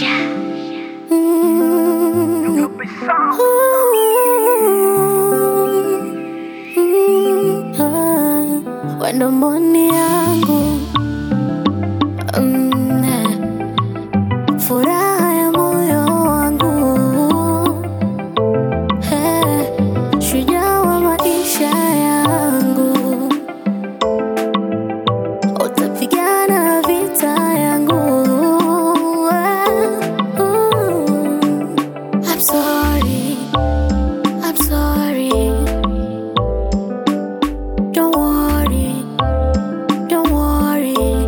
Wendo moni yangu, furaha ya moyo wangu, shujaa wa maisha yangu, utapigana vita yangu. I'm sorry, I'm sorry. Don't worry, don't worry.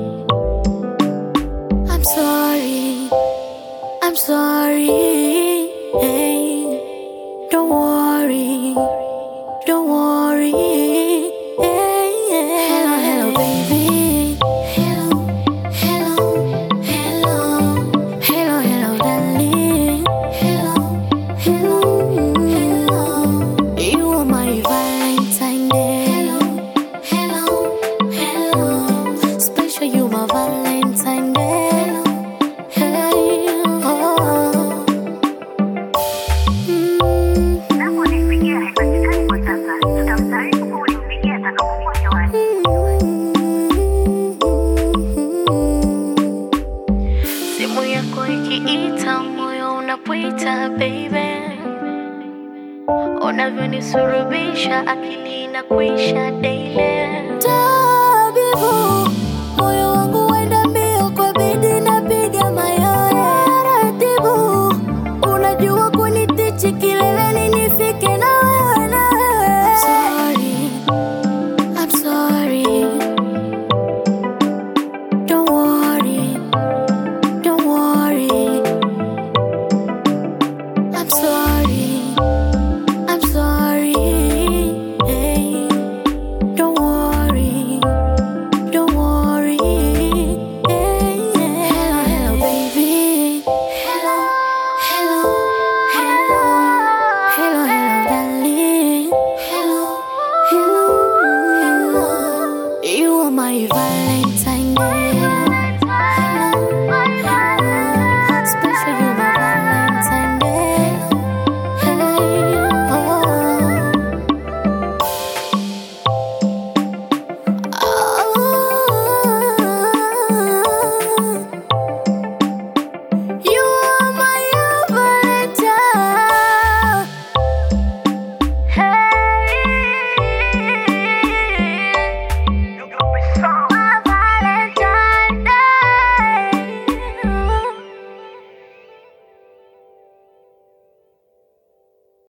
I'm sorry, I'm sorry. Hey, don't worry, don't worry. Hey, hey. Hello, hello, baby. Hello, hello, hello. Hello, hello, darling. Hello, hello, hello. You are my Valentine day. Hello, hello. Special, you my Valentine day. Hey, oh. Simu yako ikiita, moyo unapoita, baby. Unavyonisurubisha, akili inakuisha daily.